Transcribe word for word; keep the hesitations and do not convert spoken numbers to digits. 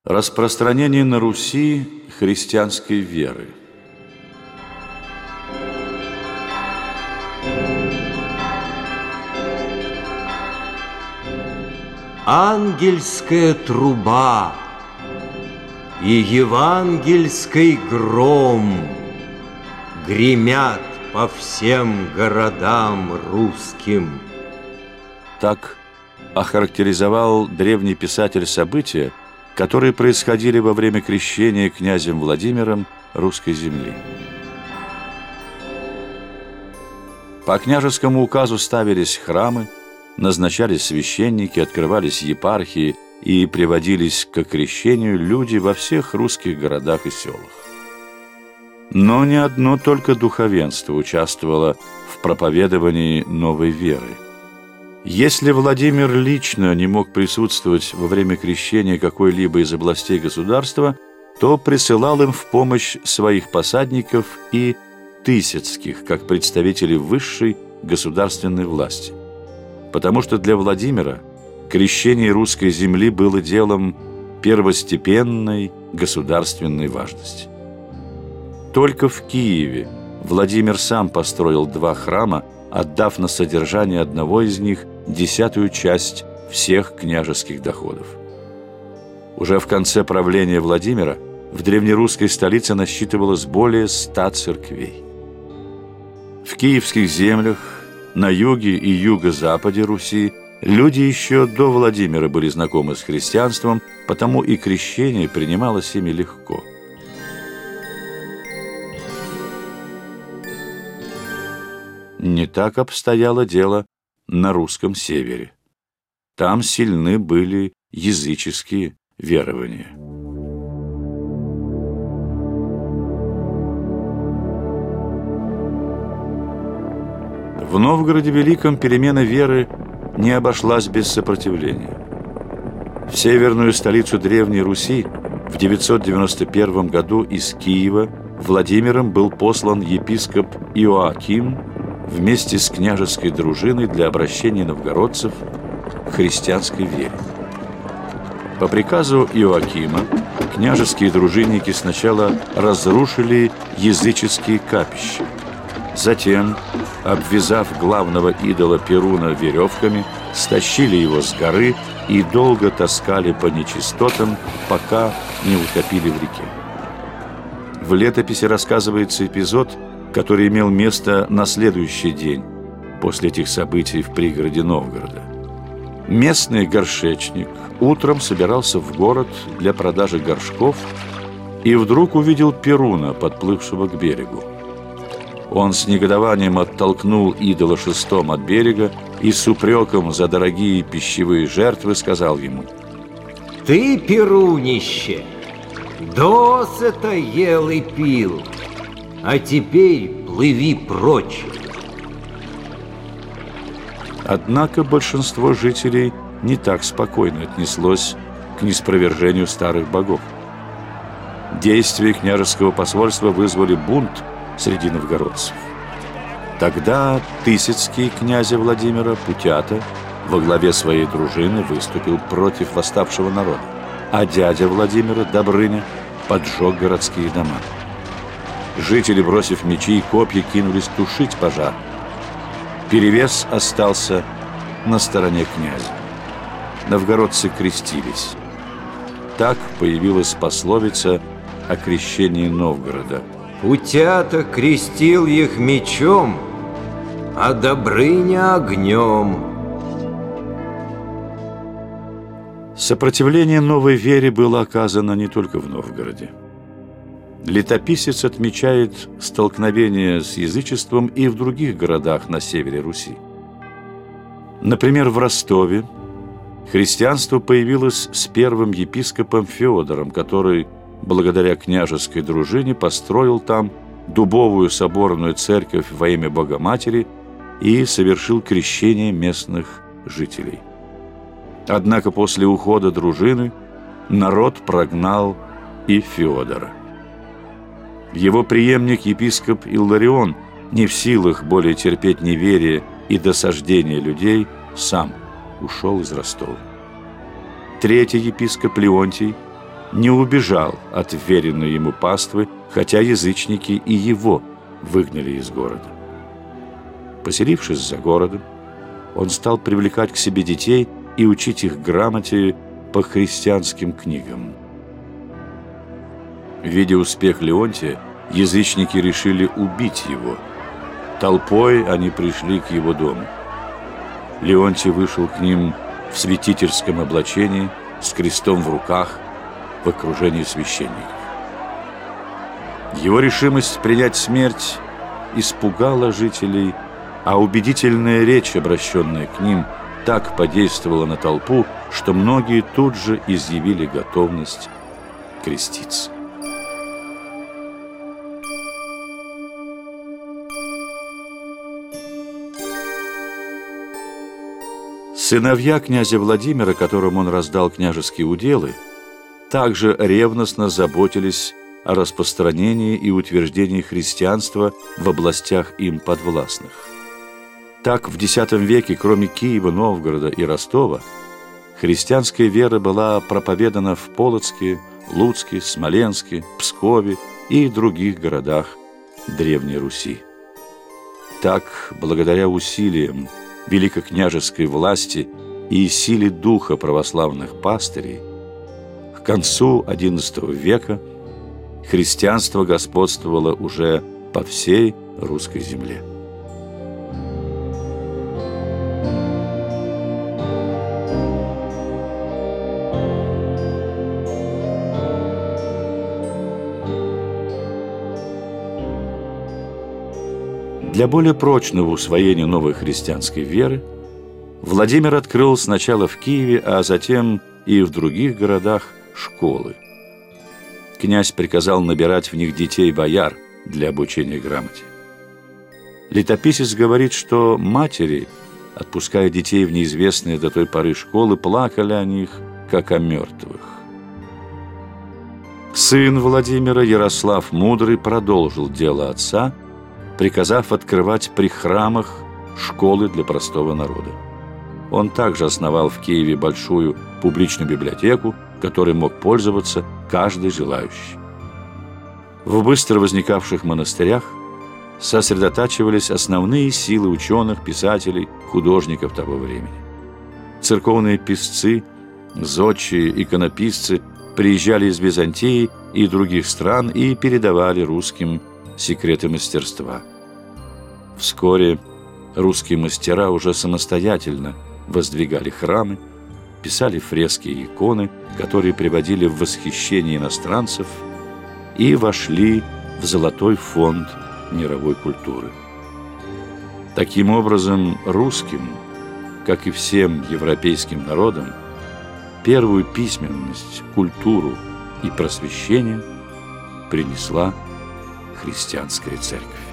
Распространение на Руси христианской веры. Ангельская труба и евангельский гром гремят по всем городам русским. Так охарактеризовал древний писатель события, которые происходили во время крещения князем Владимиром русской земли. По княжескому указу ставились храмы, назначались священники, открывались епархии и приводились к крещению люди во всех русских городах и селах. Но не одно только духовенство участвовало в проповедовании новой веры. Если Владимир лично не мог присутствовать во время крещения какой-либо из областей государства, то присылал им в помощь своих посадников и тысяцких, как представителей высшей государственной власти. Потому что для Владимира крещение русской земли было делом первостепенной государственной важности. Только в Киеве Владимир сам построил два храма, отдав на содержание одного из них десятую часть всех княжеских доходов. Уже в конце правления Владимира в древнерусской столице насчитывалось более ста церквей. В киевских землях, на юге и юго-западе Руси люди еще до Владимира были знакомы с христианством, потому и крещение принималось ими легко. Не так обстояло дело на русском севере. Там сильны были языческие верования. В Новгороде Великом перемена веры не обошлась без сопротивления. В северную столицу Древней Руси в девятьсот девяносто первом году из Киева Владимиром был послан епископ Иоаким вместе с княжеской дружиной для обращения новгородцев к христианской вере. По приказу Иоакима княжеские дружинники сначала разрушили языческие капища. Затем, обвязав главного идола Перуна веревками, стащили его с горы и долго таскали по нечистотам, пока не утопили в реке. В летописи рассказывается эпизод, который имел место на следующий день после этих событий в пригороде Новгорода. Местный горшечник утром собирался в город для продажи горшков и вдруг увидел Перуна, подплывшего к берегу. Он с негодованием оттолкнул идола шестом от берега и с упреком за дорогие пищевые жертвы сказал ему: «Ты, Перунище, досыта ел и пил, а теперь плыви прочь». Однако большинство жителей не так спокойно отнеслось к неспровержению старых богов. Действия княжеского посольства вызвали бунт среди новгородцев. Тогда Тысяцкий князя Владимира Путята во главе своей дружины выступил против восставшего народа, а дядя Владимира, Добрыня, поджег городские дома. Жители, бросив мечи и копья, кинулись тушить пожар. Перевес остался на стороне князя. Новгородцы крестились. Так появилась пословица о крещении Новгорода: «Путята крестил их мечом, а Добрыня огнем». Сопротивление новой вере было оказано не только в Новгороде. Летописец отмечает столкновение с язычеством и в других городах на севере Руси. Например, в Ростове христианство появилось с первым епископом Феодором, который, благодаря княжеской дружине, построил там дубовую соборную церковь во имя Богоматери и совершил крещение местных жителей. Однако после ухода дружины народ прогнал и Феодора. Его преемник, епископ Илларион, не в силах более терпеть неверие и досаждение людей, сам ушел из Ростова. Третий епископ Леонтий не убежал от веренной ему паствы, хотя язычники и его выгнали из города. Поселившись за городом, он стал привлекать к себе детей и учить их грамоте по христианским книгам. Видя успех Леонтия, язычники решили убить его. Толпой они пришли к его дому. Леонтий вышел к ним в святительском облачении, с крестом в руках, в окружении священников. Его решимость принять смерть испугала жителей, а убедительная речь, обращенная к ним, так подействовала на толпу, что многие тут же изъявили готовность креститься. Сыновья князя Владимира, которым он раздал княжеские уделы, также ревностно заботились о распространении и утверждении христианства в областях им подвластных. Так, в десятом веке, кроме Киева, Новгорода и Ростова, христианская вера была проповедана в Полоцке, Луцке, Смоленске, Пскове и других городах Древней Руси. Так, благодаря усилиям великокняжеской власти и силе духа православных пастырей, к концу одиннадцатого века христианство господствовало уже по всей русской земле. Для более прочного усвоения новой христианской веры Владимир открыл сначала в Киеве, а затем и в других городах школы. Князь приказал набирать в них детей-бояр для обучения грамоте. Летописец говорит, что матери, отпуская детей в неизвестные до той поры школы, плакали о них, как о мертвых. Сын Владимира, Ярослав Мудрый, продолжил дело отца, приказав открывать при храмах школы для простого народа. Он также основал в Киеве большую публичную библиотеку, которой мог пользоваться каждый желающий. В быстро возникавших монастырях сосредотачивались основные силы ученых, писателей, художников того времени. Церковные писцы, зодчие, иконописцы приезжали из Византии и других стран и передавали русским секреты мастерства. Вскоре русские мастера уже самостоятельно воздвигали храмы, писали фрески и иконы, которые приводили в восхищение иностранцев и вошли в золотой фонд мировой культуры. Таким образом, русским, как и всем европейским народам, первую письменность, культуру и просвещение принесла христианская церковь.